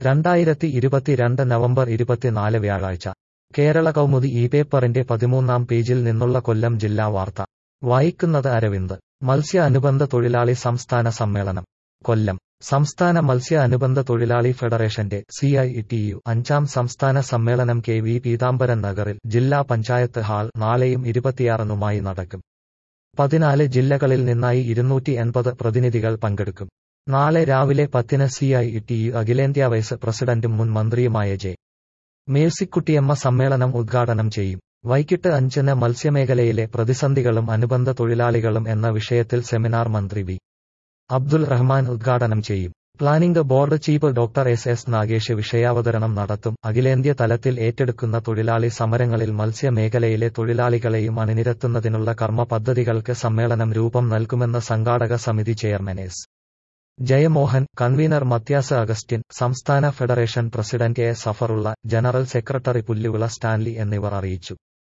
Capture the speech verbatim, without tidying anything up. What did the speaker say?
രണ്ടായിരത്തി ഇരുപത്തിരണ്ട് നവംബർ ഇരുപത്തിനാല് വ്യാഴാഴ്ച കേരള കൗമുദി ഈ പേപ്പറിന്റെ പതിമൂന്നാം പേജിൽ നിന്നുള്ള കൊല്ലം ജില്ലാ വാർത്ത വായിക്കുന്നത് അരവിന്ദ്. മത്സ്യ അനുബന്ധ തൊഴിലാളി സംസ്ഥാന സമ്മേളനം കൊല്ലം. സംസ്ഥാന മത്സ്യ അനുബന്ധ തൊഴിലാളി ഫെഡറേഷന്റെ സി ഐ ടി യു അഞ്ചാം സംസ്ഥാന സമ്മേളനം കെ വി പീതാംബരൻ നഗറിൽ ജില്ലാ പഞ്ചായത്ത് ഹാൾ നാളെയും ഇരുപത്തിയാറിനുമായി നടക്കും. പതിനാല് ജില്ലകളിൽ നിന്നായി ഇരുന്നൂറ്റി എൺപത് പ്രതിനിധികൾ പങ്കെടുക്കും. നാളെ രാവിലെ പത്തിന് സി ഐ ടി യു അഖിലേന്ത്യാ വൈസ് പ്രസിഡന്റും മുൻ മന്ത്രിയുമായ ജെ മേഴ്സിക്കുട്ടിയമ്മ സമ്മേളനം ഉദ്ഘാടനം ചെയ്യും. വൈകിട്ട് അഞ്ചിന് മത്സ്യമേഖലയിലെ പ്രതിസന്ധികളും അനുബന്ധ തൊഴിലാളികളും എന്ന വിഷയത്തിൽ സെമിനാർ മന്ത്രി വി അബ്ദുൽ റഹ്മാൻ ഉദ്ഘാടനം ചെയ്യും. Planning board chief doctor S S Nagesh വിഷയാവതരണം നടത്തും. അഖിലേന്ത്യാ തലത്തിൽ ഏറ്റെടുക്കുന്ന തൊഴിലാളി സമരങ്ങളിൽ മത്സ്യ മേഖലയിലെ തൊഴിലാളികളെയും അണിനിരത്തുന്നതിനുള്ള കർമ്മ പദ്ധതികൾക്ക് സമ്മേളനം രൂപം നൽകുമെന്ന് സംഘാടക സമിതി chairman S Jayamohan, convenor Mathias Augustine, സംസ്ഥാന federation president A Safarulla, general secretary Pulluvila Stanley എന്നിവർ അറിയിച്ചു.